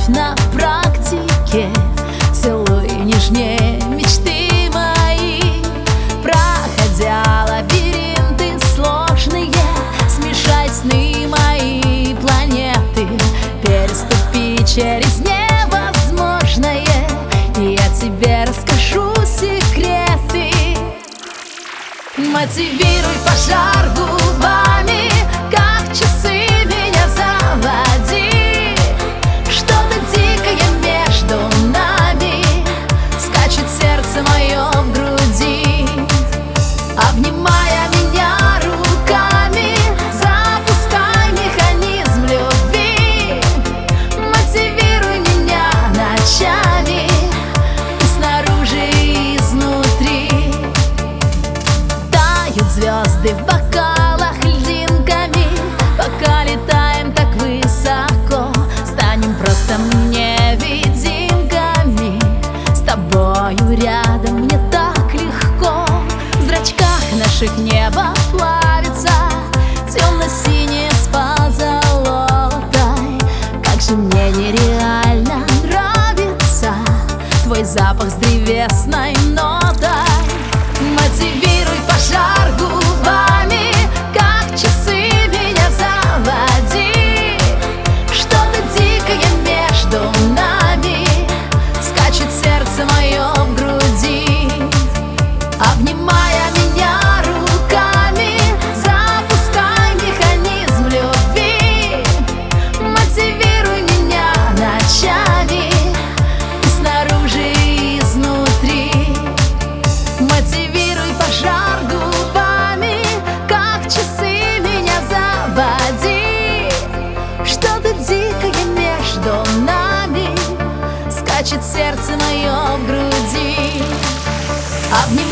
любовь на практике. Целуй нежнее мечты мои, проходя лабиринты сложные. Смешай сны мои планеты, переступи через невозможное, и я тебе расскажу секреты. Мотивируй пожар губами, как часы меня заводи. Что-то дикое между нами, скачет сердце мое в груди. Обнимая меня руками, запускай механизм любви. Мотивируй меня ночами, и снаружи, и изнутри. Тают звезды в бокалах льдинками, пока летаем так высоко. Станем просто невидимками, с тобою рядом мне так легко. В зрачках наших небо плавится, темно-синее с позолотой. Как же мне нереально нравится твой запах с древесной нотой. Мотивируй пожар губами, как часы меня заводи. Что-то дикое между нами, скачет сердце мое в груди. Обнимая меня руками, запускай механизм любви. Мотивируй меня ночами, и снаружи, и изнутри. Мотивируй пожар губами, как часы меня заводи. Что-то дикое между нами, скачет сердце мое в груди.